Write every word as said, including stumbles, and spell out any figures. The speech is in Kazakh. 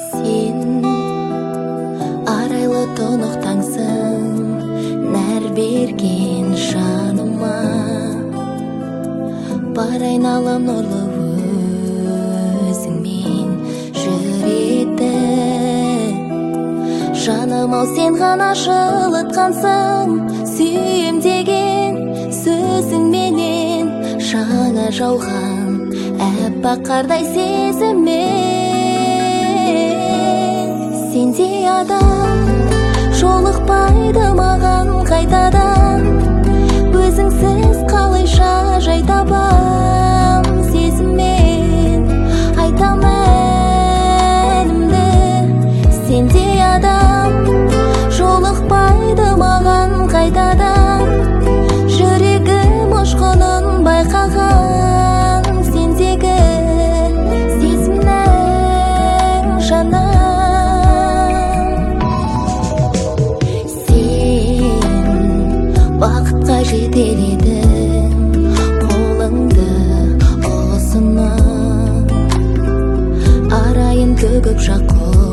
Сен арайлы тұнықтаңсың, нәр берген жаныма. Бар айналам нұрлы өзіңмен жүреді. Жаным-ау, сен ғана жылытқансың, сүйем деген сөзіңменен. Жаңа жауған әппақ қардай сезіммен. Сендей адам жолықпайды маған қайтадан. Өзіңсіз қалайша жай табам сезіммен. Айтам әнімді. Сендей адам жолықпайды маған қайтадан. Жүрегім ұшқынын байқаған сендегі сезімнің жаны. Бақытқа жетеледің қолыңды ұсынып, арайын төгіп жақып